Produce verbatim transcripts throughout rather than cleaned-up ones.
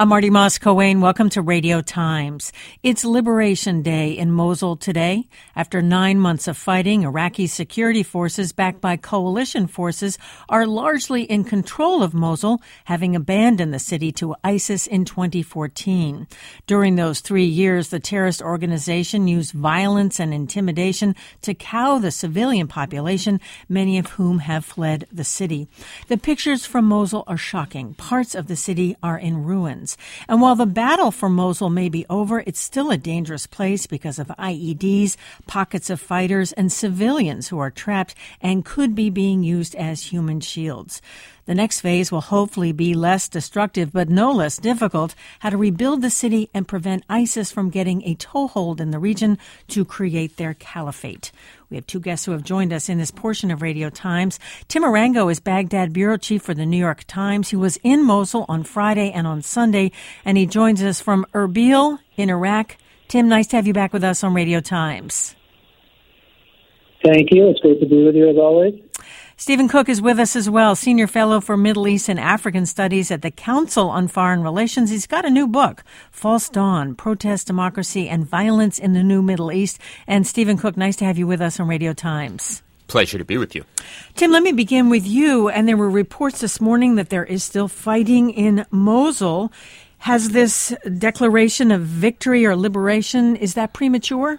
I'm Marty Moss-Coane. Welcome to Radio Times. It's Liberation Day in Mosul today. After nine months of fighting, Iraqi security forces backed by coalition forces are largely in control of Mosul, having abandoned the city to ISIS in twenty fourteen. During those three years, the terrorist organization used violence and intimidation to cow the civilian population, many of whom have fled the city. The pictures from Mosul are shocking. Parts of the city are in ruins. And while the battle for Mosul may be over, it's still a dangerous place because of I E Ds, pockets of fighters, and civilians who are trapped and could be being used as human shields. The next phase will hopefully be less destructive, but no less difficult, how to rebuild the city and prevent ISIS from getting a toehold in the region to create their caliphate. We have two guests who have joined us in this portion of Radio Times. Tim Arango is Baghdad bureau chief for the New York Times. He was in Mosul on Friday and on Sunday, and he joins us from Erbil in Iraq. Tim, nice to have you back with us on Radio Times. Thank you. It's great to be with you as always. Stephen Cook is with us as well, Senior Fellow for Middle East and African Studies at the Council on Foreign Relations. He's got a new book, False Dawn, Protest, Democracy, and Violence in the New Middle East. And Stephen Cook, nice to have you with us on Radio Times. Pleasure to be with you. Tim, let me begin with you. And there were reports this morning that there is still fighting in Mosul. Has this declaration of victory or liberation, is that premature?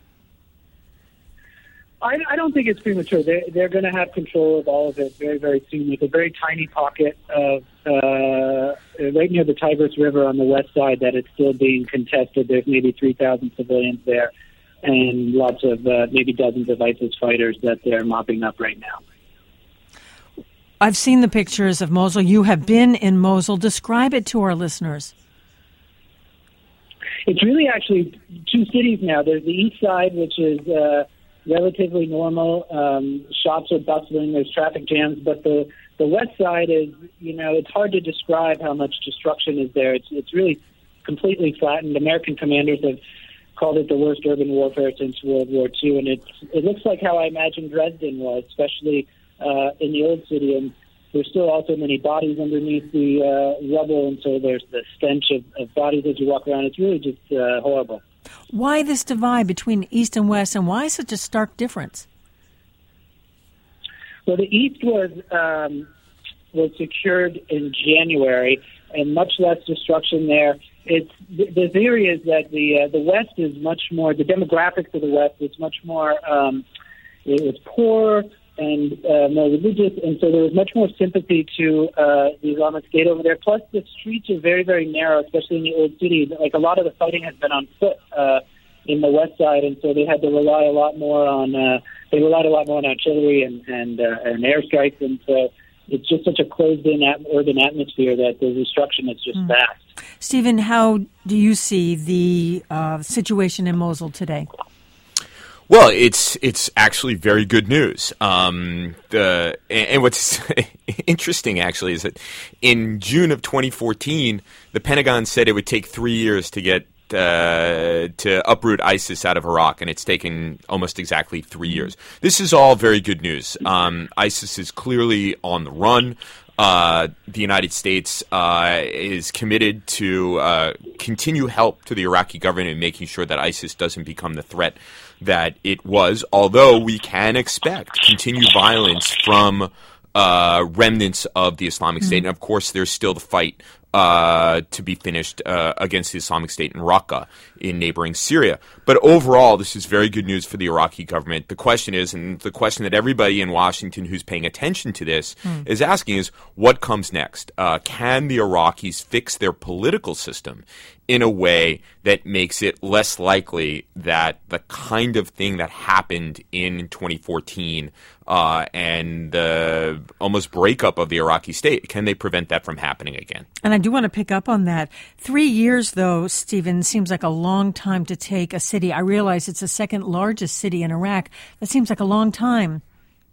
I, I don't think it's premature. They're, they're going to have control of all of it very, very soon. It's a very tiny pocket of uh, right near the Tigris River on the west side that it's still being contested. There's maybe three thousand civilians there and lots of uh, maybe dozens of ISIS fighters that they're mopping up right now. I've seen the pictures of Mosul. You have been in Mosul. Describe it to our listeners. It's really actually two cities now. There's the east side, which is Uh, relatively normal. Um, shops are bustling. There's traffic jams, but the the west side is, you know, it's hard to describe how much destruction is there. It's it's really completely flattened. American commanders have called it the worst urban warfare since World War Two, and it's it looks like how I imagine Dresden was, especially uh, in the old city. And there's still also many bodies underneath the uh, rubble, and so there's the stench of, of bodies as you walk around. It's really just uh, horrible. Why this divide between East and West, and why such a stark difference? Well, the East was um, was secured in January, and much less destruction there. It's the, the theory is that the uh, the West is much more. The demographics of the West is much more. Um, it was poor and uh, more religious, and so there was much more sympathy to uh, the Islamic State over there. Plus, the streets are very, very narrow, especially in the old city. Like, a lot of the fighting has been on foot uh, in the west side, and so they had to rely a lot more on. Uh, they relied a lot more on artillery and and, uh, and airstrikes, and so it's just such a closed-in at- urban atmosphere that the destruction is just mm. vast. Stephen, how do you see the uh, situation in Mosul today? Well, it's it's actually very good news. Um, the and, and what's interesting actually is that in June of twenty fourteen, the Pentagon said it would take three years to get uh, to uproot ISIS out of Iraq, and it's taken almost exactly three years. This is all very good news. Um, ISIS is clearly on the run. Uh, the United States uh, is committed to uh, continue help to the Iraqi government in making sure that ISIS doesn't become the threat that it was, although we can expect continued violence from uh, remnants of the Islamic State. Mm-hmm. And, of course, there's still the fight uh, to be finished uh, against the Islamic State in Raqqa in neighboring Syria. But overall, this is very good news for the Iraqi government. The question is, and the question that everybody in Washington who's paying attention to this mm. is asking is, what comes next? Uh, can the Iraqis fix their political system in a way that makes it less likely that the kind of thing that happened in twenty fourteen uh, and the almost breakup of the Iraqi state, can they prevent that from happening again? And I do want to pick up on that. Three years, though, Stephen, seems like a long time to take a city. I realize it's the second largest city in Iraq. That seems like a long time.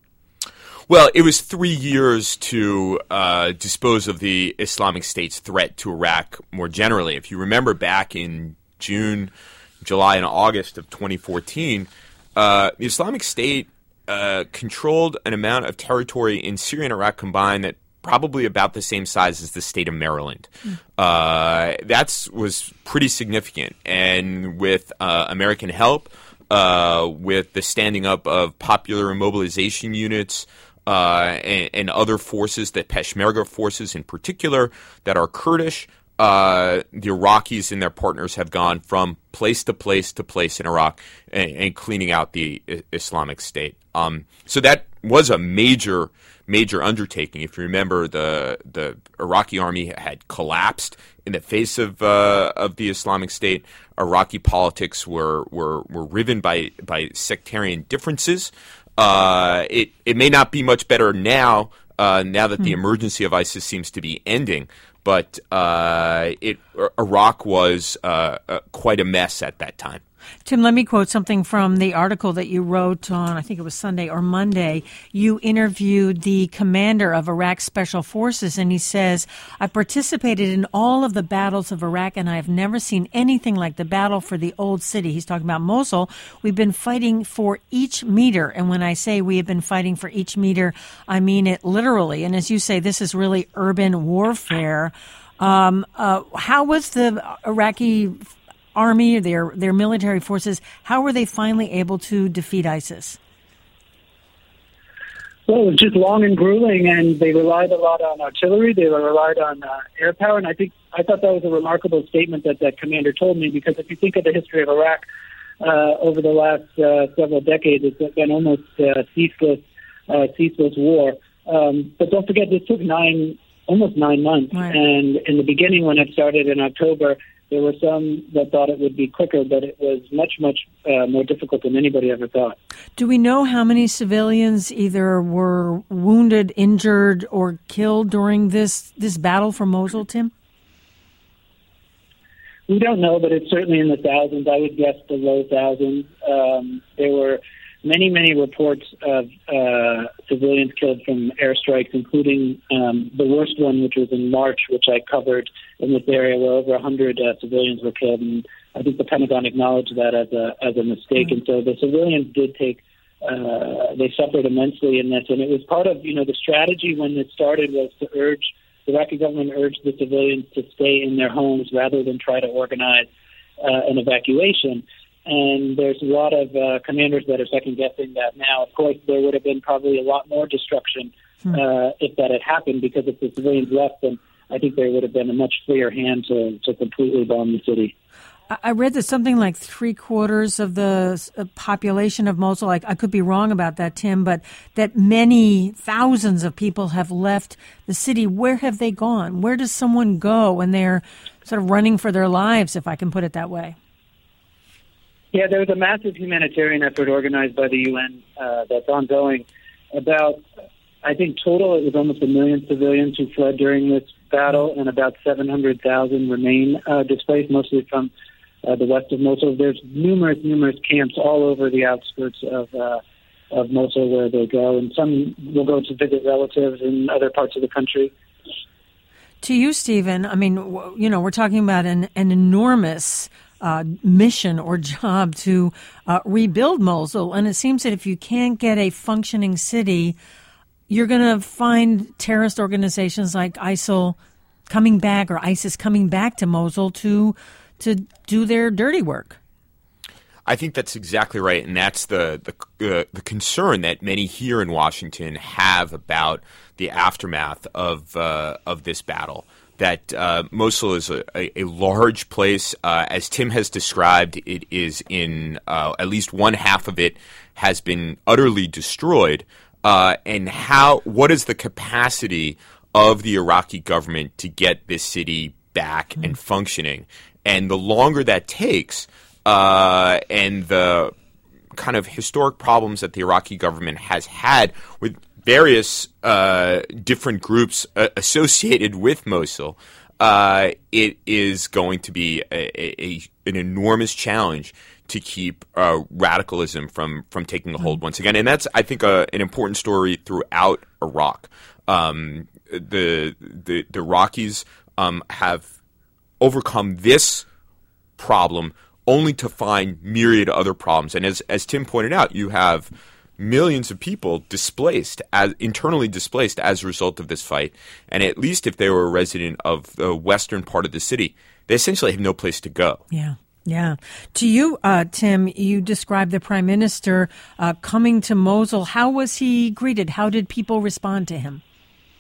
Well, it was three years to uh, dispose of the Islamic State's threat to Iraq more generally. If you remember back in June, July, and August of twenty fourteen, uh, the Islamic State uh, controlled an amount of territory in Syria and Iraq combined that probably about the same size as the state of Maryland. Mm. Uh, that was pretty significant. And with uh, American help, uh, with the standing up of popular mobilization units, uh, and, and other forces, the Peshmerga forces in particular, that are Kurdish, Uh, the Iraqis and their partners have gone from place to place to place in Iraq and, and cleaning out the I- Islamic State. Um, so that was a major, major undertaking. If you remember, the the Iraqi army had collapsed in the face of uh, of the Islamic State. Iraqi politics were were, were riven by by sectarian differences. Uh, it it may not be much better now. Uh, now that the emergency of ISIS seems to be ending. But uh, it, Iraq was uh, uh, quite a mess at that time. Tim, let me quote something from the article that you wrote on, I think it was Sunday or Monday. You interviewed the commander of Iraq's Special Forces, and he says, "I participated in all of the battles of Iraq, and I have never seen anything like the battle for the old city." He's talking about Mosul. "We've been fighting for each meter." And when I say we have been fighting for each meter, I mean it literally. And as you say, this is really urban warfare. Um, uh, how was the Iraqi army, their their military forces, how were they finally able to defeat ISIS? Well, it was just long and grueling, and they relied a lot on artillery. They relied on uh, air power, and I think I thought that was a remarkable statement that that commander told me, because if you think of the history of Iraq uh, over the last uh, several decades, it's been almost uh, ceaseless, uh, ceaseless war. Um, but don't forget, this took nine, almost nine months, right. And in the beginning, when it started in October, there were some that thought it would be quicker, but it was much, much uh, more difficult than anybody ever thought. Do we know how many civilians either were wounded, injured, or killed during this, this battle for Mosul, Tim? We don't know, but it's certainly in the thousands. I would guess the low thousands. Um, there were many, many reports of uh, civilians killed from airstrikes, including um, the worst one, which was in March, which I covered in this area, where over one hundred uh, civilians were killed. And I think the Pentagon acknowledged that as a as a mistake. Mm-hmm. And so the civilians did take, uh, they suffered immensely in this. And it was part of, you know, the strategy when this started was to urge, the Iraqi government urged the civilians to stay in their homes rather than try to organize uh, an evacuation. And there's a lot of uh, commanders that are second-guessing that now. Of course, there would have been probably a lot more destruction uh, if that had happened, because if the civilians left, then I think there would have been a much freer hand to, to completely bomb the city. I read that something like three-quarters of the population of Mosul, I, I could be wrong about that, Tim, but that many thousands of people have left the city. Where have they gone? Where does someone go when they're sort of running for their lives, if I can put it that way? Yeah, there was a massive humanitarian effort organized by the U N uh, that's ongoing. About, I think total, it was almost a million civilians who fled during this battle, and about seven hundred thousand remain uh, displaced, mostly from uh, the west of Mosul. There's numerous, numerous camps all over the outskirts of uh, of Mosul where they go, and some will go to visit relatives in other parts of the country. To you, Stephen, I mean, you know, we're talking about an, an enormous Uh, mission or job to uh, rebuild Mosul. And it seems that if you can't get a functioning city, you're going to find terrorist organizations like ISIL coming back, or ISIS coming back to Mosul to to do their dirty work. I think that's exactly right, and that's the the, uh, the concern that many here in Washington have about the aftermath of uh, of this battle. That uh, Mosul is a, a, a large place. Uh, as Tim has described, it is in uh, at least one half of it has been utterly destroyed. Uh, and how? What is the capacity of the Iraqi government to get this city back mm-hmm. and functioning? And the longer that takes, uh, and the kind of historic problems that the Iraqi government has had with various uh, different groups uh, associated with Mosul, uh, it is going to be a, a, an enormous challenge to keep uh, radicalism from, from taking a hold once again. And that's, I think, a, an important story throughout Iraq. Um, the, the, the Iraqis um, have overcome this problem only to find myriad other problems. And as, as Tim pointed out, you have millions of people displaced, as internally displaced as a result of this fight. And at least if they were a resident of the western part of the city, they essentially have no place to go. Yeah. Yeah. To you, uh, Tim, you described the prime minister uh, coming to Mosul. How was he greeted? How did people respond to him?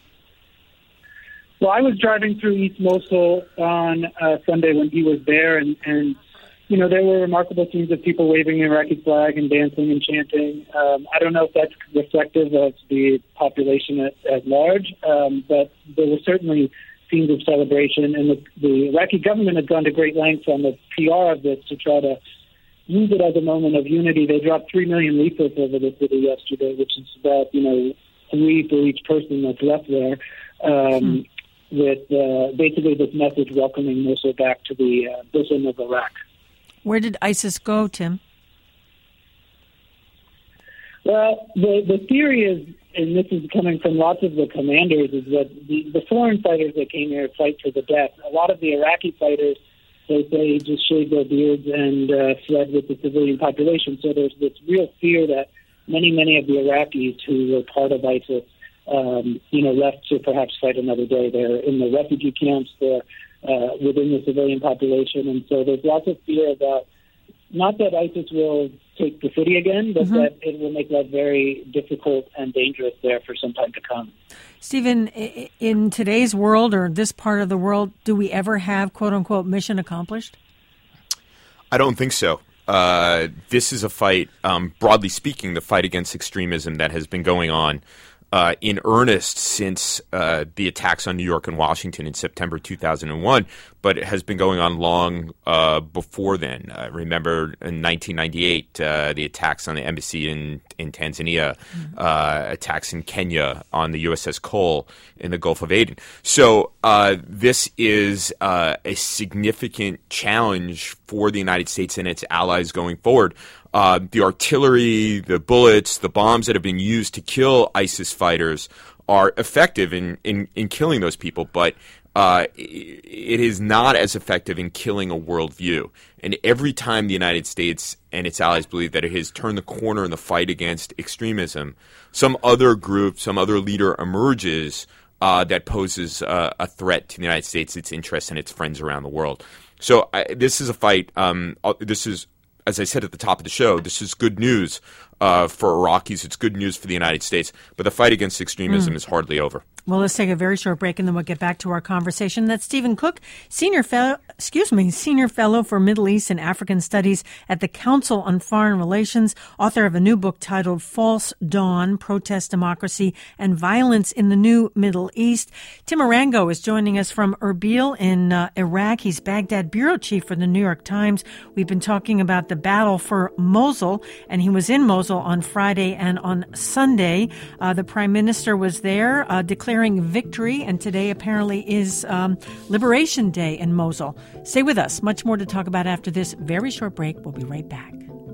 Well, I was driving through East Mosul on uh, Sunday when he was there, and, and, you know, there were remarkable scenes of people waving the Iraqi flag and dancing and chanting. Um, I don't know if that's reflective of the population at, at large, um, but there were certainly scenes of celebration, and the, the Iraqi government has gone to great lengths on the P R of this to try to use it as a moment of unity. They dropped three million leaflets over the city yesterday, which is about, you know, three for each person that's left there. Um, hmm. With uh, basically this message welcoming Mosul back to the uh, bosom of Iraq. Where did ISIS go, Tim? Well, the, the theory is, and this is coming from lots of the commanders, is that the, the foreign fighters that came here fight to the death. A lot of the Iraqi fighters, they say, just shaved their beards and uh, fled with the civilian population. So there's this real fear that many, many of the Iraqis who were part of ISIS Um, you know, left to perhaps fight another day. They're in the refugee camps, they're uh, within the civilian population, and so there's lots of fear about, not that ISIS will take the city again, but mm-hmm. that it will make life very difficult and dangerous there for some time to come. Stephen, in today's world, or this part of the world, do we ever have, quote-unquote, mission accomplished? I don't think so. Uh, this is a fight, um, broadly speaking, the fight against extremism that has been going on Uh, in earnest since uh, the attacks on New York and Washington in September two thousand one, but it has been going on long uh, before then. Uh, remember in nineteen ninety-eight, uh, the attacks on the embassy in, in Tanzania, mm-hmm. uh, attacks in Kenya on the U S S Cole in the Gulf of Aden. So uh, this is uh, a significant challenge for the United States and its allies going forward. Uh, the artillery, the bullets, the bombs that have been used to kill ISIS fighters are effective in, in, in killing those people, but uh, it is not as effective in killing a worldview. And every time the United States and its allies believe that it has turned the corner in the fight against extremism, some other group, some other leader emerges uh, that poses uh, a threat to the United States, its interests, and its friends around the world. So uh, this is a fight. Um, this is As I said at the top of the show, this is good news uh, for Iraqis. It's good news for the United States. But the fight against extremism mm. is hardly over. Well, let's take a very short break, and then we'll get back to our conversation. That's Stephen Cook, senior fellow, excuse me, senior fellow for Middle East and African Studies at the Council on Foreign Relations, author of a new book titled False Dawn, Protest, Democracy, and Violence in the New Middle East. Tim Arango is joining us from Erbil in uh, Iraq. He's Baghdad bureau chief for the New York Times. We've been talking about the battle for Mosul, and he was in Mosul on Friday and on Sunday. Uh, the prime minister was there uh, declaring victory, and today apparently is um, Liberation Day in Mosul. Stay with us. Much more to talk about after this very short break. We'll be right back.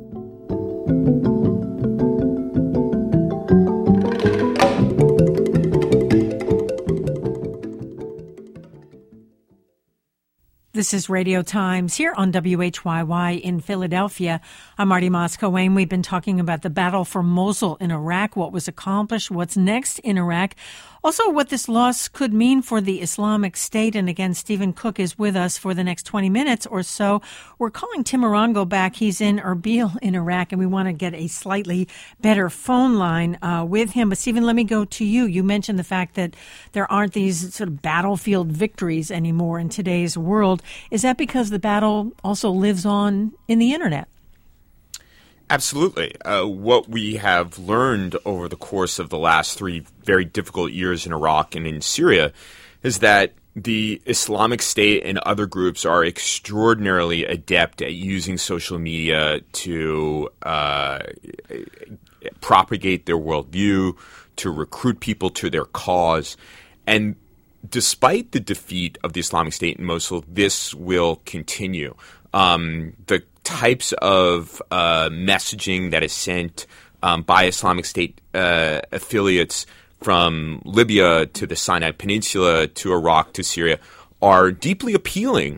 This is Radio Times here on W H Y Y in Philadelphia. I'm Marty Moscow-Wayne. We've been talking about the battle for Mosul in Iraq, what was accomplished, what's next in Iraq, also what this loss could mean for the Islamic State. And again, Stephen Cook is with us for the next twenty minutes or so. We're calling Tim Arango back. He's in Erbil in Iraq, and we want to get a slightly better phone line uh, with him. But Stephen, let me go to you. You mentioned the fact that there aren't these sort of battlefield victories anymore in today's world. Is that because the battle also lives on in the internet? Absolutely. Uh, what we have learned over the course of the last three very difficult years in Iraq and in Syria is that the Islamic State and other groups are extraordinarily adept at using social media to uh, propagate their worldview, to recruit people to their cause. And despite the defeat of the Islamic State in Mosul, this will continue. Um, the types of uh, messaging that is sent um, by Islamic State uh, affiliates from Libya to the Sinai Peninsula to Iraq to Syria are deeply appealing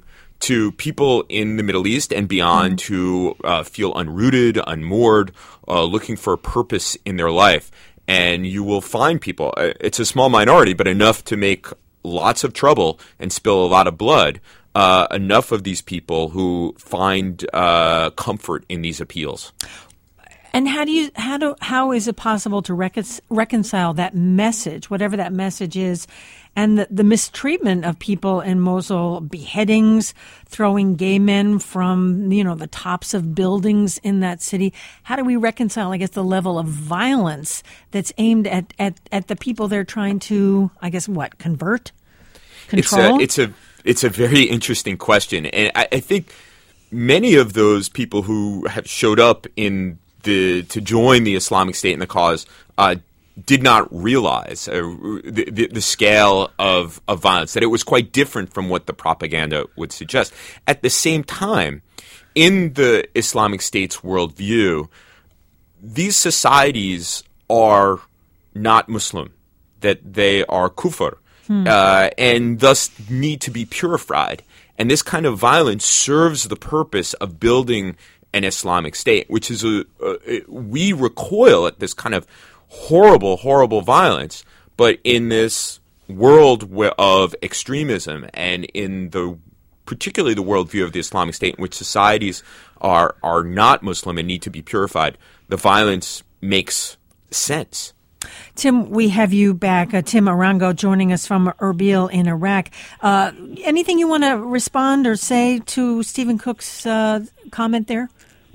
to people in the Middle East and beyond mm-hmm. to uh, feel unrooted, unmoored, uh, looking for a purpose in their life. And you will find people, it's a small minority, but enough to make lots of trouble and spill a lot of blood, uh, enough of these people who find uh, comfort in these appeals. And how do you how do how is it possible to recon- reconcile that message, whatever that message is, and the, the mistreatment of people in Mosul, beheadings, throwing gay men from you know the tops of buildings in that city? How do we reconcile, I guess, the level of violence that's aimed at at, at the people they're trying to, I guess, what convert, control? It's a it's a, it's a very interesting question, and I, I think many of those people who have showed up in The, to join the Islamic State in the cause uh, did not realize uh, the, the, the scale of, of violence, that it was quite different from what the propaganda would suggest. At the same time, in the Islamic State's worldview, these societies are not Muslim, that they are kufr, hmm. uh, and thus need to be purified. And this kind of violence serves the purpose of building an Islamic State, which is a, a we recoil at this kind of horrible, horrible violence, but in this world of extremism and in the particularly the worldview of the Islamic State, in which societies are are not Muslim and need to be purified, the violence makes sense. Tim, we have you back. Uh, Tim Arango joining us from Erbil in Iraq. Uh, anything you want to respond or say to Stephen Cook's uh, comment there?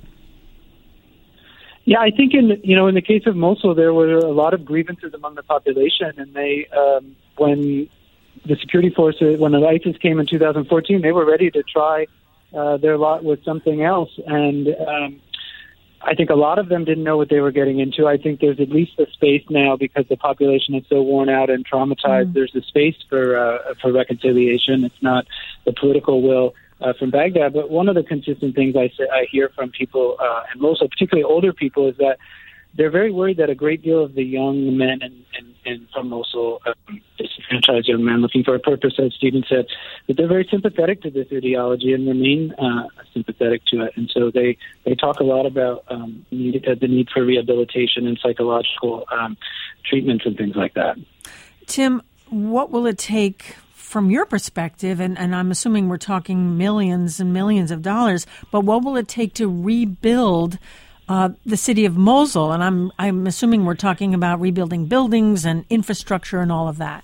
Yeah, I think in you know in the case of Mosul, there were a lot of grievances among the population, and they um, when the security forces, when the ISIS came in two thousand fourteen, they were ready to try uh, their lot with something else, and um, I think a lot of them didn't know what they were getting into. I think there's at least a space now because the population is so worn out and traumatized. Mm. There's a space for uh, for reconciliation. It's not the political will Uh, from Baghdad. But one of the consistent things I, say, I hear from people, uh, and Mosul, particularly older people, is that they're very worried that a great deal of the young men and, and, and from Mosul, um, disenfranchised young men looking for a purpose, as Stephen said, that they're very sympathetic to this ideology and remain uh, sympathetic to it. And so they, they talk a lot about um, need, uh, the need for rehabilitation and psychological um, treatments and things like that. Tim, what will it take from your perspective, and, and I'm assuming we're talking millions and millions of dollars, but what will it take to rebuild uh, the city of Mosul? And I'm I'm assuming we're talking about rebuilding buildings and infrastructure and all of that.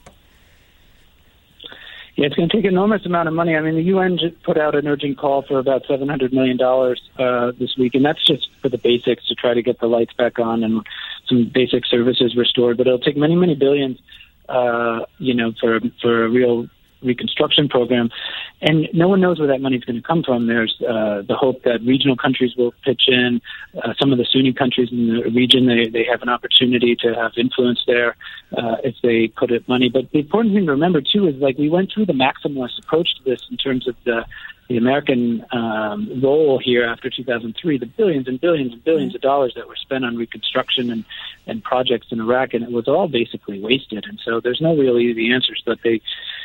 Yeah, it's going to take an enormous amount of money. I mean, the U N just put out an urgent call for about seven hundred million dollars uh, this week, and that's just for the basics to try to get the lights back on and some basic services restored. But it'll take many, many billions, uh, you know, for for a real reconstruction program, and no one knows where that money is going to come from. There's uh, the hope that regional countries will pitch in. Uh, some of the Sunni countries in the region, they, they have an opportunity to have influence there uh, if they put up money. But the important thing to remember, too, is like we went through the maximalist approach to this in terms of the the American um, role here after two thousand three, the billions and billions and billions of dollars that were spent on reconstruction and, and projects in Iraq, and it was all basically wasted. And so there's no real easy answers, but they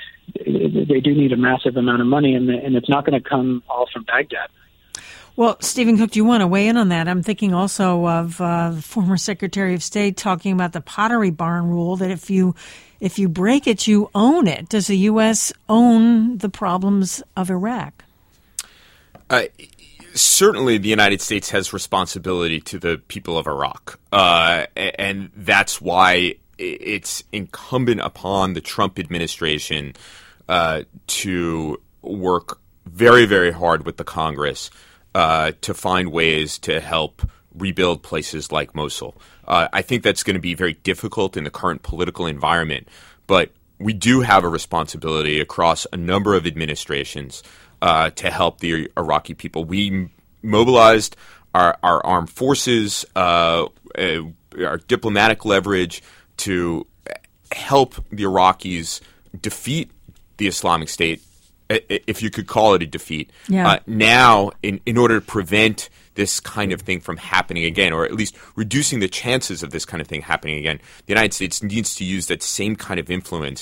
they do need a massive amount of money, and, the, and it's not going to come all from Baghdad. Well, Stephen Cook, do you want to weigh in on that? I'm thinking also of uh, the former Secretary of State talking about the Pottery Barn rule, that if you if you break it, you own it. Does the U S own the problems of Iraq? Uh, certainly, the United States has responsibility to the people of Iraq, uh, and that's why it's incumbent upon the Trump administration uh, to work very, very hard with the Congress uh, to find ways to help rebuild places like Mosul. Uh, I think that's going to be very difficult in the current political environment, but we do have a responsibility across a number of administrations uh, to help the Iraqi people. We mobilized our, our armed forces, uh, uh, our diplomatic leverage, to help the Iraqis defeat the Islamic State, if you could call it a defeat. Yeah. Uh, now, in, in order to prevent this kind of thing from happening again, or at least reducing the chances of this kind of thing happening again, the United States needs to use that same kind of influence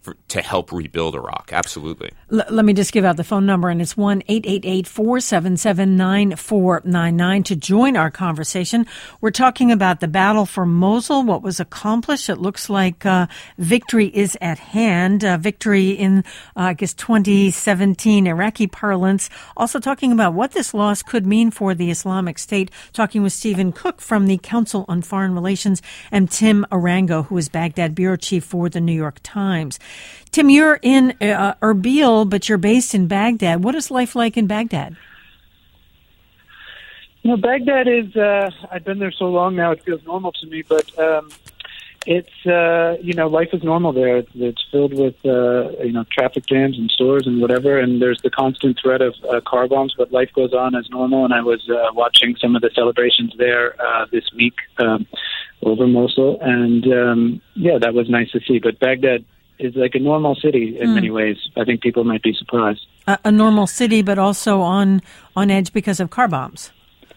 for, to help rebuild Iraq. Absolutely. L- let me just give out the phone number, and it's one eight eight eight, four seven seven, nine four nine nine to join our conversation. We're talking about the battle for Mosul, what was accomplished. It looks like uh, victory is at hand, uh, victory in, uh, I guess, twenty seventeen Iraqi parlance. Also talking about what this loss could mean for the Islamic State. Talking with Stephen Cook from the Council on Foreign Relations and Tim Arango, who is Baghdad bureau chief for the New York Times. Tim, you're in uh, Erbil, but you're based in Baghdad. What is life like in Baghdad? You know, Baghdad is, uh, I've been there so long now, it feels normal to me, but um, it's, uh, you know, life is normal there. It's, it's filled with, uh, you know, traffic jams and stores and whatever, and there's the constant threat of uh, car bombs, but life goes on as normal, and I was uh, watching some of the celebrations there uh, this week um, over Mosul, and, um, yeah, that was nice to see, but Baghdad is like a normal city in mm. many ways. I think people might be surprised. A, a normal city, but also on, on edge because of car bombs.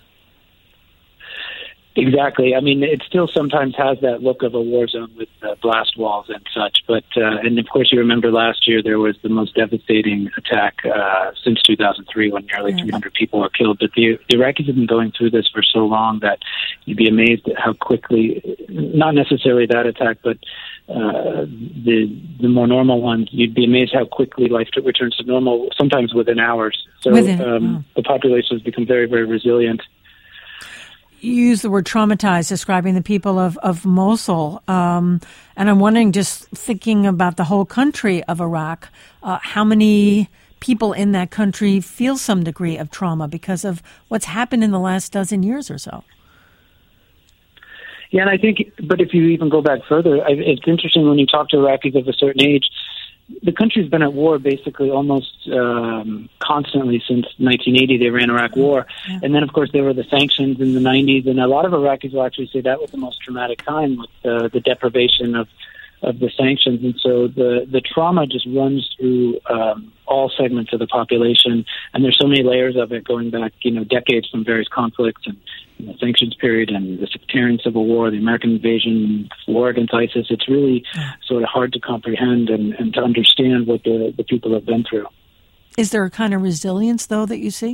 Exactly. I mean, it still sometimes has that look of a war zone with uh, blast walls and such. But, uh, and of course, you remember last year there was the most devastating attack uh, since two thousand three when nearly yeah. three hundred people were killed. But the, the Iraqis have been going through this for so long that you'd be amazed at how quickly, not necessarily that attack, but uh, the the more normal ones, you'd be amazed how quickly life returns to normal, sometimes within hours. So within, um, wow. the population has become very, very resilient. You use the word traumatized, describing the people of, of Mosul. Um, and I'm wondering, just thinking about the whole country of Iraq, uh, how many people in that country feel some degree of trauma because of what's happened in the last dozen years or so? Yeah, and I think, but if you even go back further, I, it's interesting when you talk to Iraqis of a certain age, the country's been at war basically almost um, constantly since nineteen eighty, the Iran-Iraq war. Yeah. And then, of course, there were the sanctions in the nineties, and a lot of Iraqis will actually say that was the most traumatic time with uh, the deprivation of, of the sanctions. And so the, the trauma just runs through um, all segments of the population, and there's so many layers of it going back, you know, decades from various conflicts and the sanctions period and the sectarian civil war, the American invasion, war against ISIS. It's really sort of hard to comprehend and, and to understand what the, the people have been through. Is there a kind of resilience, though, that you see?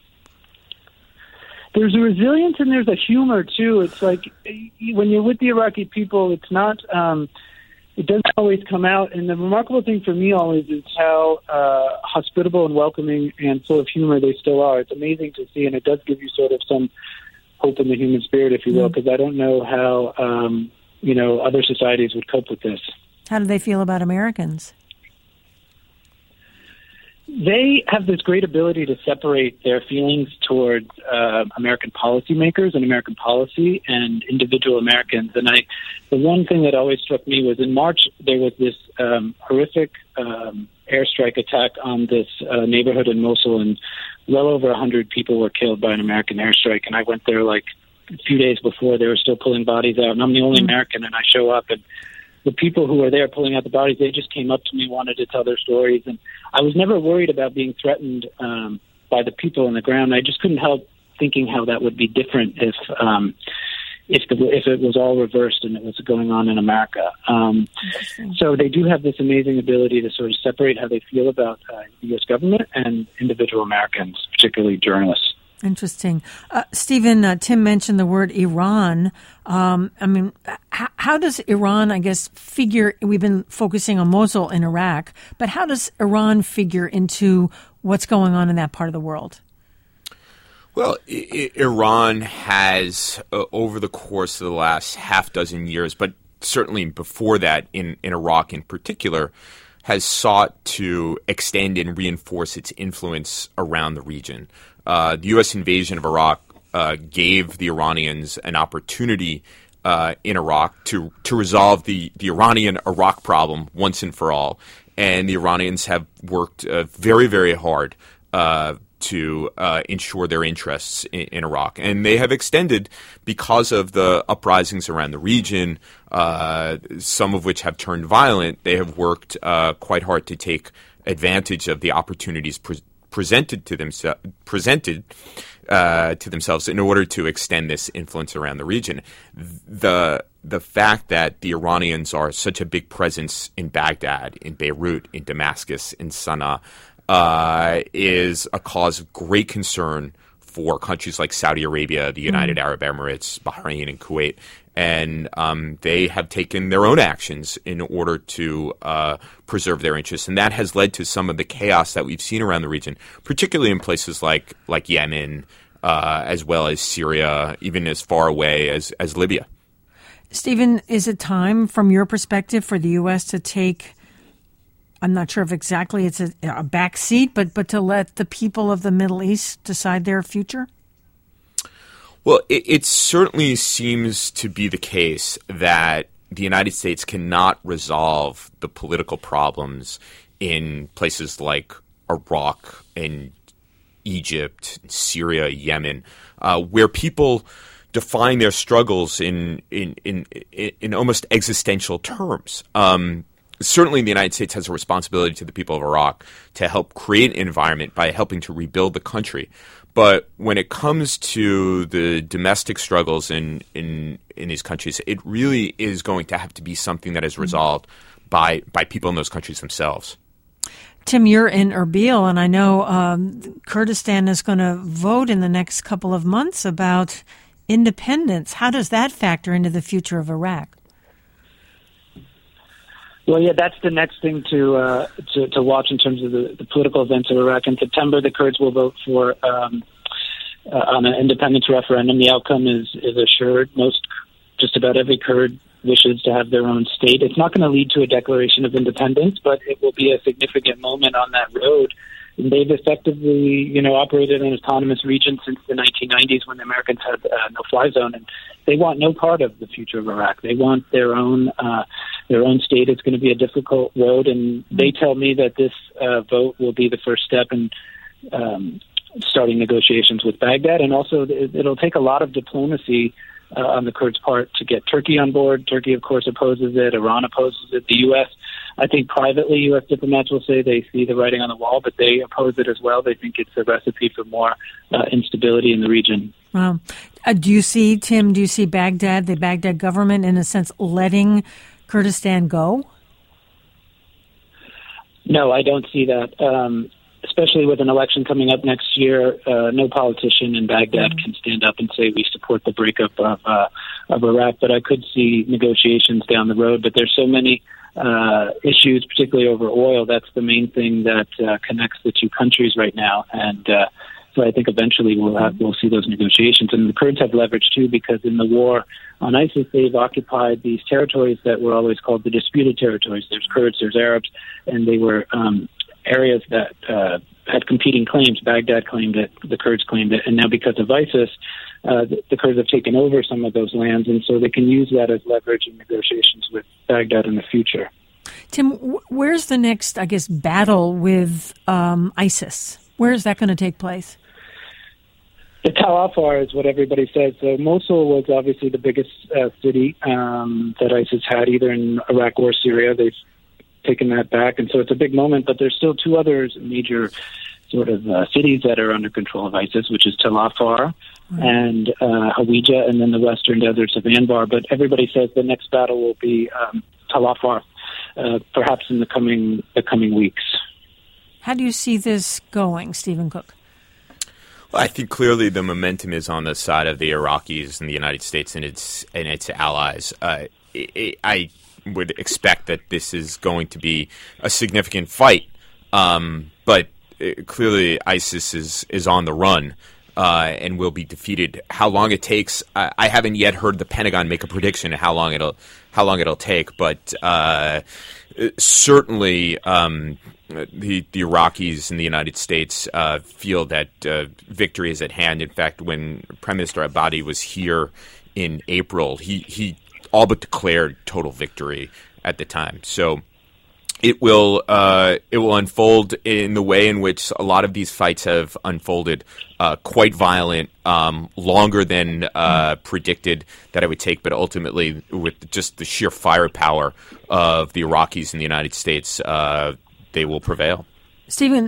There's a resilience and there's a humor, too. It's like when you're with the Iraqi people, it's not, um, it doesn't always come out. And the remarkable thing for me always is how uh, hospitable and welcoming and full of humor they still are. It's amazing to see, and it does give you sort of some hope in the human spirit, if you will, because I don't know how, um, you know, other societies would cope with this. How do they feel about Americans? They have this great ability to separate their feelings towards uh, American policymakers and American policy and individual Americans. And I, the one thing that always struck me was in March, there was this um, horrific um, airstrike attack on this uh, neighborhood in Mosul, and well over one hundred people were killed by an American airstrike. And I went there like a few days before. They were still pulling bodies out, and I'm the only mm-hmm. American, and I show up, and the people who were there pulling out the bodies, they just came up to me, wanted to tell their stories. And I was never worried about being threatened um, by the people on the ground. I just couldn't help thinking how that would be different if um, if the if it was all reversed and it was going on in America. Um, so they do have this amazing ability to sort of separate how they feel about uh, the U S government and individual Americans, particularly journalists. Interesting. Uh, Stephen, uh, Tim mentioned the word Iran. Um, I mean, h- how does Iran, I guess, figure, we've been focusing on Mosul in Iraq, but how does Iran figure into what's going on in that part of the world? Well, I- Iran has, uh, over the course of the last half dozen years, but certainly before that in, in Iraq in particular, has sought to extend and reinforce its influence around the region. Uh, the U S invasion of Iraq uh, gave the Iranians an opportunity uh, in Iraq to to resolve the, the Iranian-Iraq problem once and for all. And the Iranians have worked uh, very, very hard uh, to uh, ensure their interests in, in Iraq. And they have extended, because of the uprisings around the region, uh, some of which have turned violent, they have worked uh, quite hard to take advantage of the opportunities pre- presented to themselves presented uh, to themselves in order to extend this influence around the region. The the fact that the Iranians are such a big presence in Baghdad, in Beirut, in Damascus, in Sana'a, uh, is a cause of great concern for countries like Saudi Arabia, the United mm. Arab Emirates, Bahrain, and Kuwait. And um, they have taken their own actions in order to uh, preserve their interests. And that has led to some of the chaos that we've seen around the region, particularly in places like like Yemen, uh, as well as Syria, even as far away as, as Libya. Stephen, is it time, from your perspective, for the U S to take, I'm not sure if exactly it's a, a back seat, but, but to let the people of the Middle East decide their future? Well, it, it certainly seems to be the case that the United States cannot resolve the political problems in places like Iraq and Egypt, Syria, Yemen, uh, where people define their struggles in in in, in almost existential terms. Um, certainly, the United States has a responsibility to the people of Iraq to help create an environment by helping to rebuild the country. But when it comes to the domestic struggles in, in in these countries, it really is going to have to be something that is resolved by by people in those countries themselves. Tim, you're in Erbil, and I know um, Kurdistan is going to vote in the next couple of months about independence. How does that factor into the future of Iraq? Well, yeah, that's the next thing to uh, to, to watch in terms of the, the political events of Iraq. In September, the Kurds will vote for um, uh, on an independence referendum. The outcome is is assured. Most, just about every Kurd wishes to have their own state. It's not going to lead to a declaration of independence, but it will be a significant moment on that road. And they've effectively, you know, operated an autonomous region since the nineteen nineties when the Americans had a no-fly zone, and they want no part of the future of Iraq. They want their own uh, their own state. It's going to be a difficult road, and they tell me that this uh, vote will be the first step in um, starting negotiations with Baghdad, and also it'll take a lot of diplomacy uh, on the Kurds' part to get Turkey on board. Turkey, of course, opposes it. Iran opposes it. The U S, I think privately, U S diplomats will say they see the writing on the wall, but they oppose it as well. They think it's a recipe for more uh, instability in the region. Wow. Uh, do you see, Tim, do you see Baghdad, the Baghdad government, in a sense, letting Kurdistan go? No, I don't see that. Um, especially with an election coming up next year, uh, no politician in Baghdad mm-hmm. can stand up and say we support the breakup of, uh, of Iraq. But I could see negotiations down the road. But there's so many uh, issues, particularly over oil. That's the main thing that uh, connects the two countries right now. And uh, so I think eventually we'll have, we'll see those negotiations. And the Kurds have leverage too, because in the war on ISIS, they've occupied these territories that were always called the disputed territories. There's Kurds, there's Arabs, and they were um, areas that uh, had competing claims. Baghdad claimed it, the Kurds claimed it, and now because of ISIS, uh, the, the Kurds have taken over some of those lands, and so they can use that as leverage in negotiations with Baghdad in the future. Tim, where's the next, I guess, battle with um, ISIS? Where is that going to take place? The Tal Afar is what everybody says. So Mosul was obviously the biggest uh, city um, that ISIS had, either in Iraq or Syria. They've taken that back, and so it's a big moment. But there's still two other major sort of uh, cities that are under control of ISIS, which is Tal Afar mm-hmm. and uh, Hawija, and then the western deserts of Anbar. But everybody says the next battle will be um, Tal Afar, uh, perhaps in the coming the coming weeks. How do you see this going, Stephen Cook? Well, I think clearly the momentum is on the side of the Iraqis and the United States and its and its allies. Uh, it, I would expect that this is going to be a significant fight, um, but it, clearly ISIS is is on the run uh, and will be defeated. How long it takes, I, I haven't yet heard the Pentagon make a prediction of how long it'll how long it'll take, but uh, certainly. Um, The, the Iraqis in the United States uh, feel that uh, victory is at hand. In fact, when Prime Minister Abadi was here in April, he, he all but declared total victory at the time. So it will uh, it will unfold in the way in which a lot of these fights have unfolded, uh, quite violent, um, longer than uh, predicted that it would take, but ultimately with just the sheer firepower of the Iraqis in the United States, uh, they will prevail. Stephen,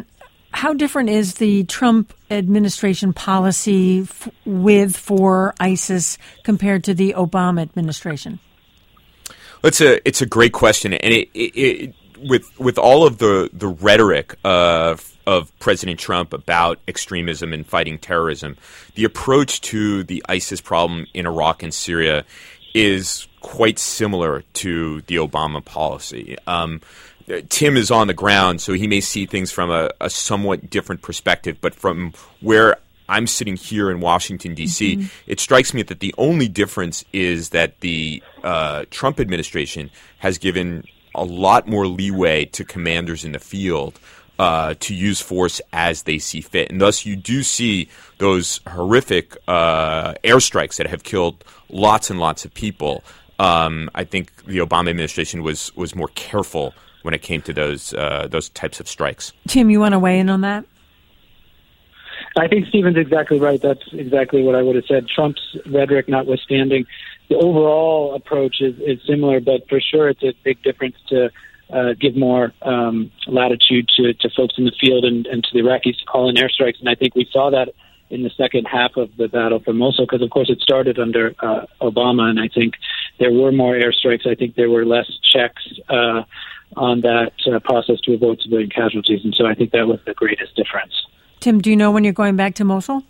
How different is the Trump administration policy f- with for ISIS compared to the Obama administration? It's a it's a great question, and it, it, it with with all of the the rhetoric of of President Trump about extremism and fighting terrorism, the approach to the ISIS problem in Iraq and Syria is quite similar to the Obama policy. Um, Tim is on the ground, so he may see things from a, a somewhat different perspective, but from where I'm sitting here in Washington, D C, mm-hmm. it strikes me that the only difference is that the uh, Trump administration has given a lot more leeway to commanders in the field uh, to use force as they see fit. And thus you do see those horrific uh, airstrikes that have killed lots and lots of people. Um, I think the Obama administration was, was more careful when it came to those uh, those types of strikes. Tim, you want to weigh in on that? I think Stephen's exactly right. That's exactly what I would have said. Trump's rhetoric notwithstanding, the overall approach is, is similar, but for sure it's a big difference to uh, give more um, latitude to, to folks in the field and, and to the Iraqis to call in airstrikes. And I think we saw that in the second half of the battle for Mosul, because, of course, it started under uh, Obama, and I think there were more airstrikes. I think there were less checks uh, on that uh, process to avoid civilian casualties, and so I think that was the greatest difference. Tim, do you know when you're going back to Mosul?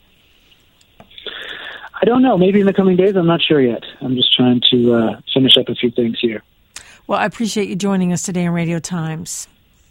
I don't know. Maybe in the coming days. I'm not sure yet. I'm just trying to uh, finish up a few things here. Well, I appreciate you joining us today on Radio Times.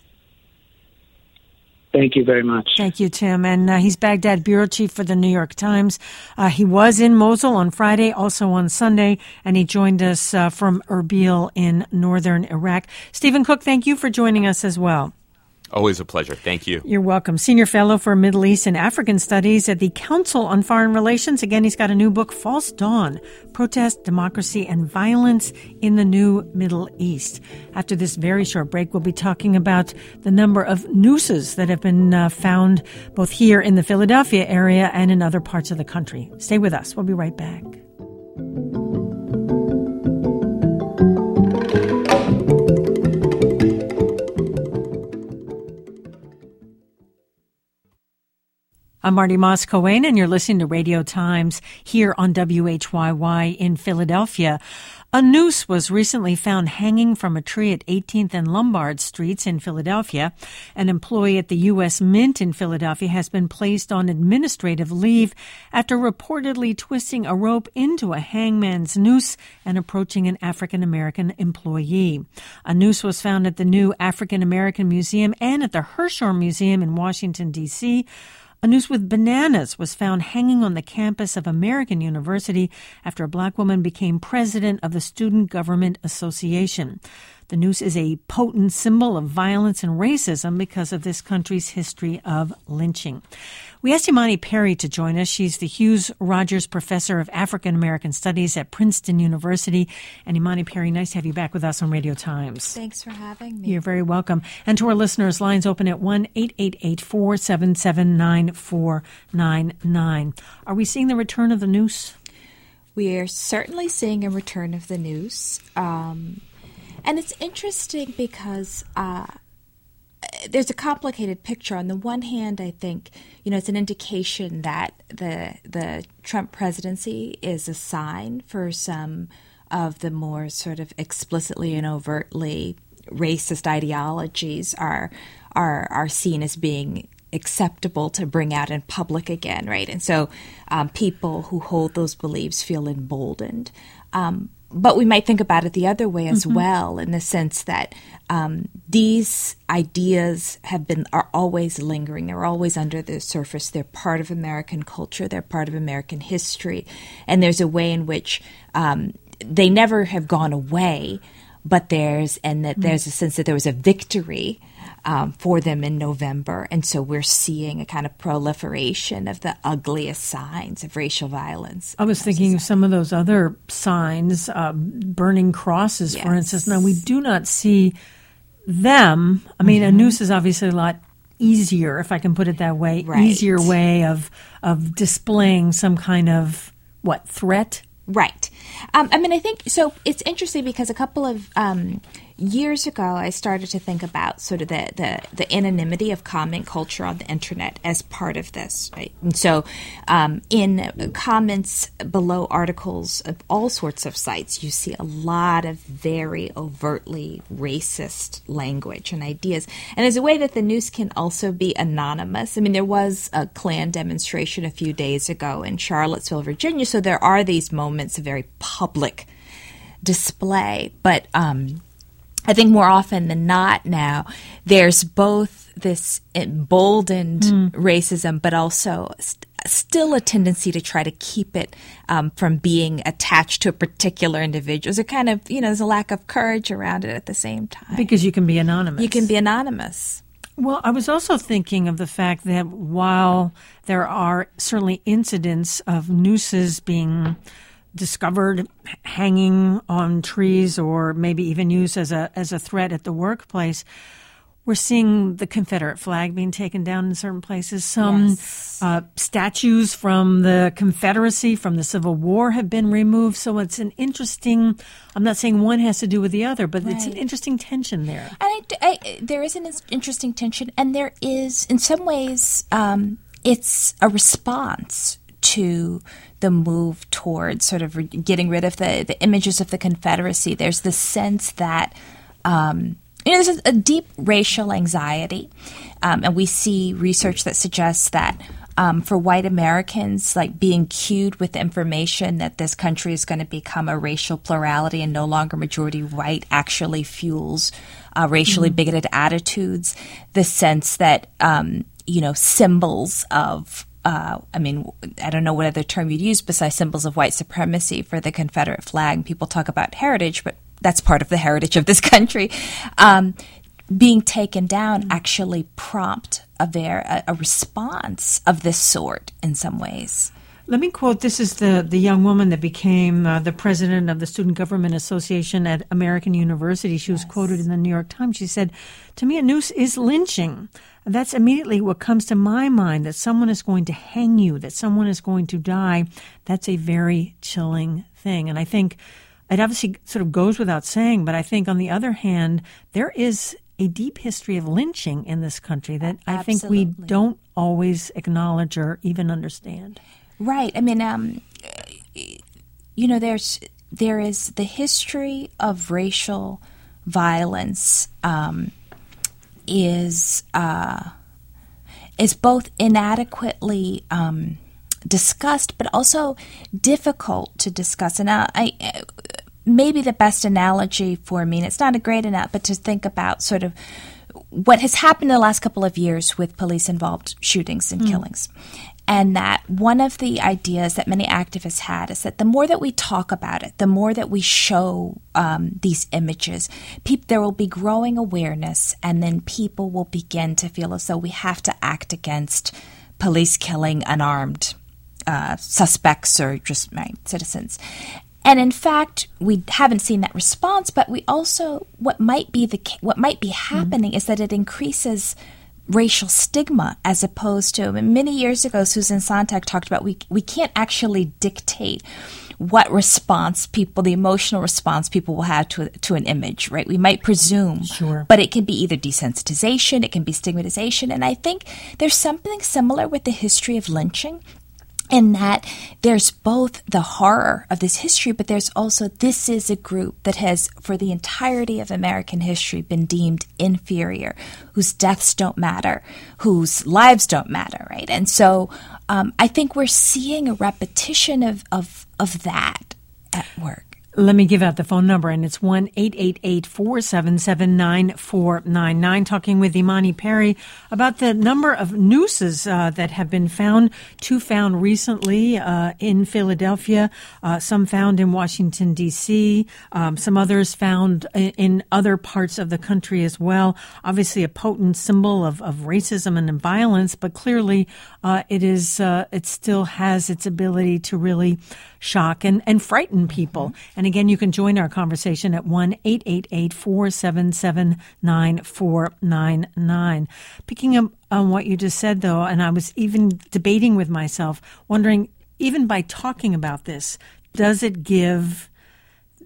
Thank you very much. Thank you, Tim. And uh, he's Baghdad bureau chief for the New York Times. Uh, he was in Mosul on Friday, also on Sunday, and he joined us uh, from Erbil in northern Iraq. Stephen Cook, thank you for joining us as well. Always a pleasure. Thank you. You're welcome. Senior Fellow for Middle East and African Studies at the Council on Foreign Relations. Again, he's got a new book, False Dawn, Protest, Democracy, and Violence in the New Middle East. After this very short break, we'll be talking about the number of nooses that have been uh, found both here in the Philadelphia area and in other parts of the country. Stay with us. We'll be right back. I'm Marty Moss-Cohen, and you're listening to Radio Times here on W H Y Y in Philadelphia. A noose was recently found hanging from a tree at eighteenth and Lombard Streets in Philadelphia. An employee at the U S Mint in Philadelphia has been placed on administrative leave after reportedly twisting a rope into a hangman's noose and approaching an African-American employee. A noose was found at the new African-American Museum and at the Hirshhorn Museum in Washington, D C A noose with bananas was found hanging on the campus of American University after a black woman became president of the Student Government Association. The noose is a potent symbol of violence and racism because of this country's history of lynching. We asked Imani Perry to join us. She's the Hughes Rogers Professor of African American Studies at Princeton University. And Imani Perry, nice to have you back with us on Radio Times. Thanks for having me. You're very welcome. And to our listeners, lines open at one eight eight eight, four seven seven, nine four nine nine. Are we seeing the return of the noose? We are certainly seeing a return of the noose. Um, and it's interesting because uh, there's a complicated picture. On the one hand, I think, you know, it's an indication that the the Trump presidency is a sign for some of the more sort of explicitly and overtly racist ideologies are are are seen as being acceptable to bring out in public again, right? And so um, people who hold those beliefs feel emboldened. Um, But we might think about it the other way as mm-hmm. well, in the sense that um, these ideas have been are always lingering. They're always under the surface. They're part of American culture. They're part of American history. And there's a way in which um, they never have gone away, but there's and that mm-hmm. there's a sense that there was a victory Um, for them in November. And so we're seeing a kind of proliferation of the ugliest signs of racial violence. I was thinking of some of those other signs, uh, burning crosses, yes. for instance. Now, we do not see them. I mean, mm-hmm. a noose is obviously a lot easier, if I can put it that way, right. easier way of of displaying some kind of, what, threat? Right. Um, I mean, I think, so it's interesting because a couple of um, years ago, I started to think about sort of the, the, the anonymity of comment culture on the internet as part of this, right? And so um, in comments below articles of all sorts of sites, you see a lot of very overtly racist language and ideas. And there's a way that the news can also be anonymous. I mean, there was a Klan demonstration a few days ago in Charlottesville, Virginia, so there are these moments of very public display. But um, I think more often than not now, there's both this emboldened mm. racism, but also st- still a tendency to try to keep it um, from being attached to a particular individual. There's a kind of, you know, there's a lack of courage around it at the same time. Because you can be anonymous. You can be anonymous. Well, I was also thinking of the fact that while there are certainly incidents of nooses being discovered hanging on trees or maybe even used as a as a threat at the workplace, we're seeing the Confederate flag being taken down in certain places. Some yes. uh, statues from the Confederacy, from the Civil War, have been removed. So it's an interesting, I'm not saying one has to do with the other, but right. it's an interesting tension there. And I, I, there is an interesting tension, and there is, in some ways, um, it's a response to the move towards sort of re- getting rid of the, the images of the Confederacy. There's this sense that um, you know, there's a, a deep racial anxiety, um, and we see research that suggests that um, for white Americans, like being cued with information that this country is going to become a racial plurality and no longer majority white actually fuels uh, racially mm-hmm. bigoted attitudes. The sense that um, you know symbols of Uh, I mean, I don't know what other term you'd use besides symbols of white supremacy for the Confederate flag. People talk about heritage, but that's part of the heritage of this country. Um, being taken down actually prompt a, ver- a, a response of this sort in some ways. Let me quote, this is the, the young woman that became uh, the president of the Student Government Association at American University. She was yes. quoted in the New York Times. She said, "To me, a noose is lynching. That's immediately what comes to my mind, that someone is going to hang you, that someone is going to die. That's a very chilling thing." And I think it obviously sort of goes without saying, but I think on the other hand, there is a deep history of lynching in this country that I Absolutely. think we don't always acknowledge or even understand. Right. I mean, um, you know, there's there is the history of racial violence um, is uh, is both inadequately um, discussed, but also difficult to discuss. And I, I maybe the best analogy for me, and it's not a great analogy, but to think about sort of what has happened in the last couple of years with police-involved shootings and mm. killings. And that one of the ideas that many activists had is that the more that we talk about it, the more that we show um, these images, pe- there will be growing awareness, and then people will begin to feel as though we have to act against police killing unarmed uh, suspects or just right, citizens. And in fact, we haven't seen that response, but we also, what might be the what might be happening mm-hmm. is that it increases racial stigma, as opposed to, I mean, many years ago, Susan Sontag talked about we we can't actually dictate what response people, the emotional response people will have to to an image, right? We might presume, sure. but it can be either desensitization, it can be stigmatization, and I think there's something similar with the history of lynching, in that there's both the horror of this history, but there's also, this is a group that has, for the entirety of American history, been deemed inferior, whose deaths don't matter, whose lives don't matter, right? And so um, I think we're seeing a repetition of, of, of that at work. Let me give out the phone number, and it's one eight eight eight, four seven seven, nine four nine nine. Talking with Imani Perry about the number of nooses uh, that have been found, two found recently uh, in Philadelphia, uh, some found in Washington, D C, um, some others found in, in other parts of the country as well. Obviously a potent symbol of, of racism and violence, but clearly uh, it is uh, it still has its ability to really shock and, and frighten people. Mm-hmm. And again, you can join our conversation at one eight eight eight, four seven seven, nine four nine nine. Picking up on what you just said, though, and I was even debating with myself, wondering, even by talking about this, does it give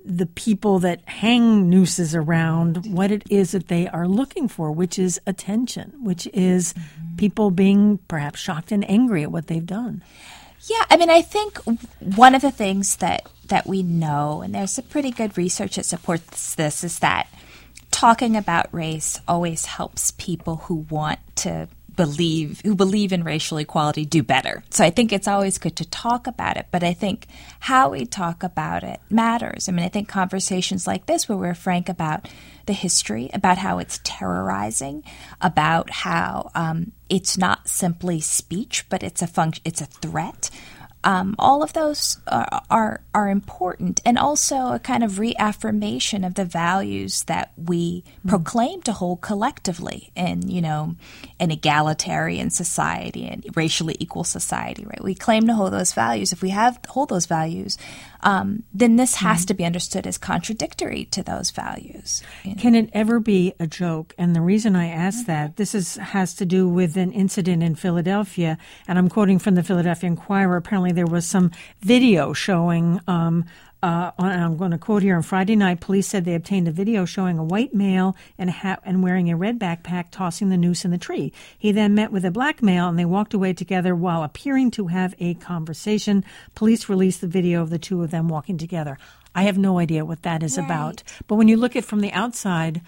the people that hang nooses around what it is that they are looking for, which is attention, which is mm-hmm. people being perhaps shocked and angry at what they've done. Yeah, I mean, I think one of the things that, that we know, and there's some pretty good research that supports this, is that talking about race always helps people who want to believe, who believe in racial equality do better. So I think it's always good to talk about it, but I think how we talk about it matters. I mean, I think conversations like this where we're frank about the history, about how it's terrorizing, about how um, it's not simply speech, but it's a func- it's a threat. Um, all of those are, are are important, and also a kind of reaffirmation of the values that we mm-hmm. proclaim to hold collectively in, you know, an egalitarian society and racially equal society, right? We claim to hold those values. If we have hold those values, um, then this has mm-hmm. to be understood as contradictory to those values. You know? Can it ever be a joke? And the reason I ask mm-hmm. that, this is has to do with an incident in Philadelphia, and I'm quoting from the Philadelphia Inquirer. Apparently there was some video showing, um, uh, on, I'm going to quote here, on Friday night, police said they obtained a video showing a white male in a hat and wearing a red backpack tossing the noose in the tree. He then met with a black male and they walked away together while appearing to have a conversation. Police released the video of the two of them walking together. I have no idea what that is right. about. But when you look at it from the outside,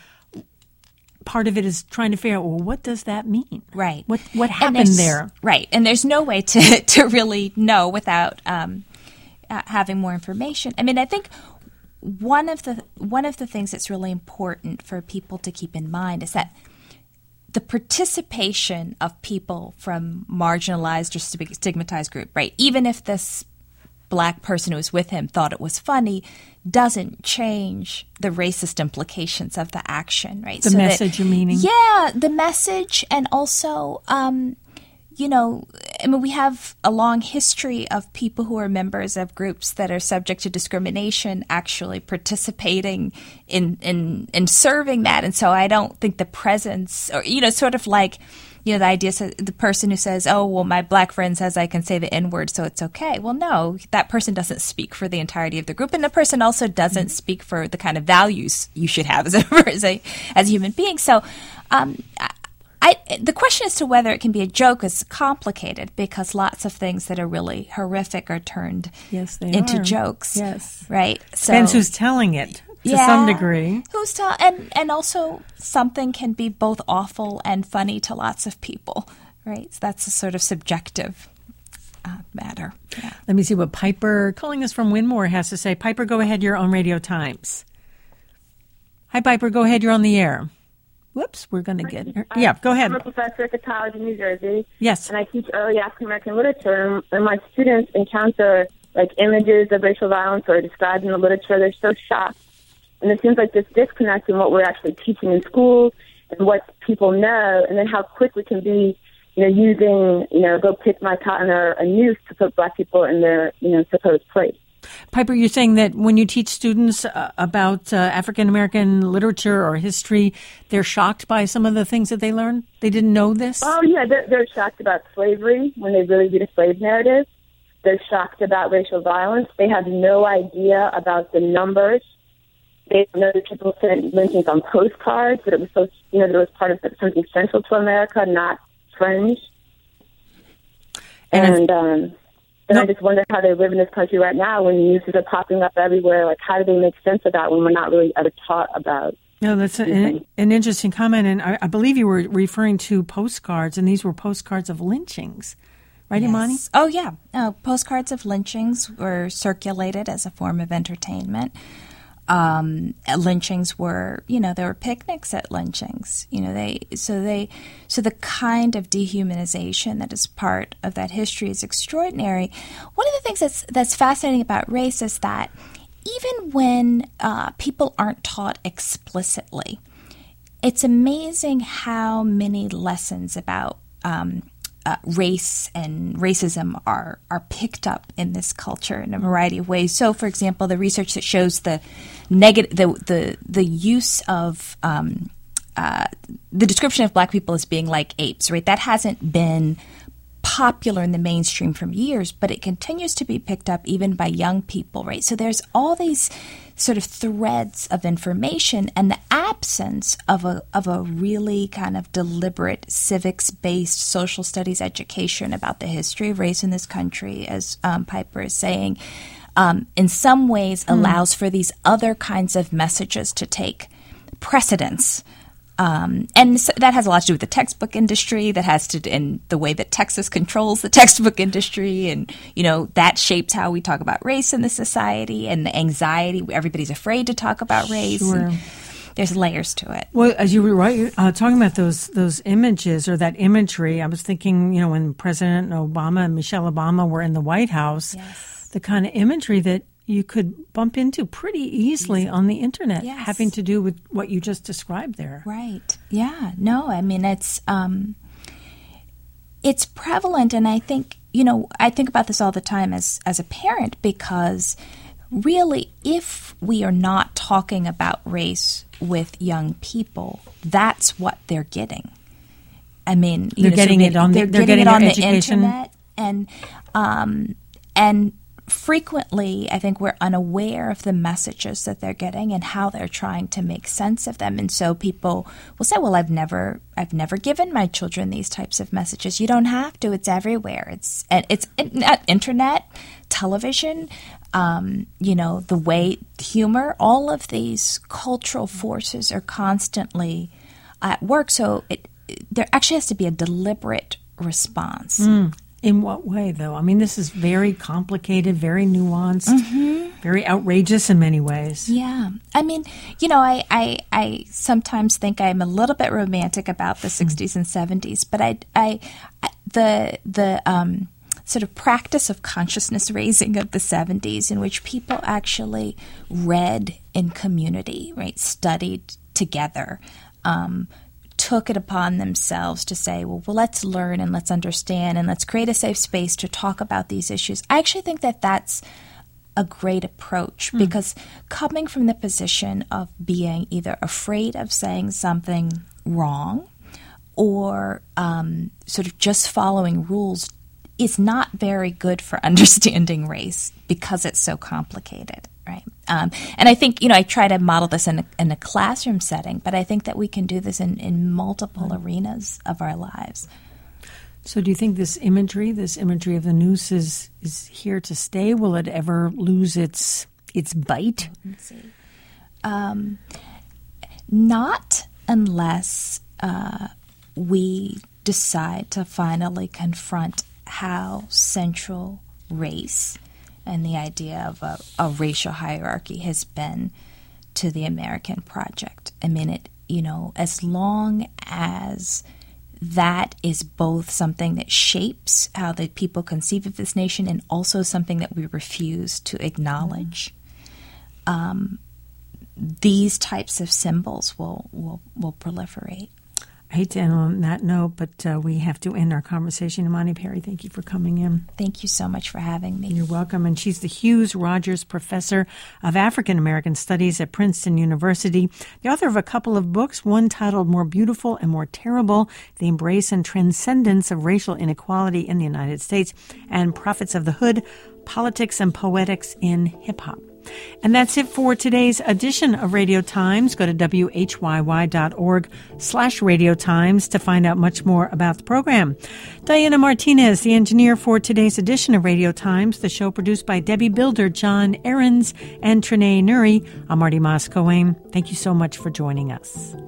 part of it is trying to figure out, well, what does that mean? Right. What what happened there? Right. And there's no way to, to really know without um, uh, having more information. I mean, I think one of the one of the things that's really important for people to keep in mind is that the participation of people from marginalized or stigmatized group, right, even if this black person who was with him thought it was funny, doesn't change the racist implications of the action, right? The so message that, you're meaning? Yeah, the message, and also, um, you know, I mean, we have a long history of people who are members of groups that are subject to discrimination actually participating in, in, in serving that. And so I don't think the presence, or, you know, sort of like, you know, the idea, the person who says, oh, well, my black friend says I can say the N-word, so it's okay. Well, no, that person doesn't speak for the entirety of the group. And the person also doesn't mm-hmm. speak for the kind of values you should have as a, as a, as a human being. So um, I, the question as to whether it can be a joke is complicated because lots of things that are really horrific are turned yes, they into are. jokes. Yes. Right? So, depends who's telling it. To yeah, some degree. Who's tell and, and also something can be both awful and funny to lots of people, right? So that's a sort of subjective uh, matter. Yeah. Let me see what Piper, calling us from Winmore, has to say. Piper, go ahead. You're on Radio Times. Hi, Piper. Go ahead. You're on the air. Whoops. We're going to get her. Yeah, go ahead. I'm a professor at the College of New Jersey. Yes. And I teach early African American literature, and my students encounter like images of racial violence or described in the literature. They're so shocked. And it seems like this disconnect in what we're actually teaching in schools and what people know, and then how quick we can be, you know, using, you know, go pick my cotton or a noose to put black people in their, you know, supposed place. Piper, you're saying that when you teach students uh, about uh, African-American literature or history, they're shocked by some of the things that they learn? They didn't know this? Oh, yeah, they're, they're shocked about slavery when they really read a slave narrative. They're shocked about racial violence. They have no idea about the numbers. They know that people sent lynchings on postcards, that it was so, you know, that it was part of something central to America, not fringe. And, and um, then no. I just wonder how they live in this country right now when nooses are popping up everywhere. Like, how do they make sense of that when we're not really ever taught about? No, that's an, an interesting comment, and I, I believe you were referring to postcards, and these were postcards of lynchings. Right, yes. Imani? Oh, yeah. Uh, postcards of lynchings were circulated as a form of entertainment. Um, lynchings were, you know, there were picnics at lynchings. You know, they so they so the kind of dehumanization that is part of that history is extraordinary. One of the things that's that's fascinating about race is that even when uh, people aren't taught explicitly, it's amazing how many lessons about um, Uh, race and racism are are picked up in this culture in a variety of ways. So, for example, the research that shows the negative, the the the use of um, uh, the description of black people as being like apes, right? That hasn't been popular in the mainstream for years, but it continues to be picked up even by young people, right? So there's all these sort of threads of information and the absence of a of a really kind of deliberate civics-based social studies education about the history of race in this country, as um, Piper is saying, um, in some ways mm. allows for these other kinds of messages to take precedence. Um, and so that has a lot to do with the textbook industry. That has to, and the way that Texas controls the textbook industry, and you know that shapes how we talk about race in the society, and the anxiety. Everybody's afraid to talk about race. Sure. And there's layers to it. Well, as you were right, uh, talking about those those images or that imagery, I was thinking, you know, when President Obama and Michelle Obama were in the White House, yes. the kind of imagery that you could bump into pretty easily on the internet, yes. having to do with what you just described there. Right. Yeah. No, I mean, it's um, it's prevalent. And I think, you know, I think about this all the time as, as a parent, because really, if we are not talking about race with young people, that's what they're getting. I mean, you they're know, getting so it on they're the, they're getting, getting it on the education. internet, and um, and frequently, I think we're unaware of the messages that they're getting and how they're trying to make sense of them. And so people will say, "Well, I've never, I've never given my children these types of messages." You don't have to; it's everywhere. It's and it's internet, television, um, you know, the way humor. All of these cultural forces are constantly at work. So it, there actually has to be a deliberate response. Mm. In what way, though? I mean, this is very complicated, very nuanced, mm-hmm. very outrageous in many ways. Yeah. I mean, you know, I, I, I sometimes think I'm a little bit romantic about the sixties and seventies, but I, I, I the, the um, sort of practice of consciousness raising of the seventies, in which people actually read in community, right, studied together, um, took it upon themselves to say, well, well, let's learn and let's understand and let's create a safe space to talk about these issues. I actually think that that's a great approach, mm. because coming from the position of being either afraid of saying something wrong or um, sort of just following rules is not very good for understanding race, because it's so complicated. Right. Um, and I think, you know, I try to model this in a, in a classroom setting, but I think that we can do this in, in multiple mm. arenas of our lives. So do you think this imagery, this imagery of the noose is, is here to stay? Will it ever lose its its bite? Let's see. Um, not unless uh, we decide to finally confront how central race and the idea of a, a racial hierarchy has been to the American project. I mean, it, you know, as long as that is both something that shapes how the people conceive of this nation and also something that we refuse to acknowledge, um, these types of symbols will, will, will proliferate. I hate to end on that note, but uh, we have to end our conversation. Imani Perry, thank you for coming in. Thank you so much for having me. You're welcome. And she's the Hughes Rogers Professor of African American Studies at Princeton University, the author of a couple of books, one titled More Beautiful and More Terrible, The Embrace and Transcendence of Racial Inequality in the United States, and Prophets of the Hood, Politics and Poetics in Hip-Hop. And that's it for today's edition of Radio Times. Go to W H Y Y dot org slash Radio Times to find out much more about the program. Diana Martinez, the engineer for today's edition of Radio Times, the show produced by Debbie Builder, John Ahrens, and Trinae Nuri. I'm Marty Moscoe. Thank you so much for joining us.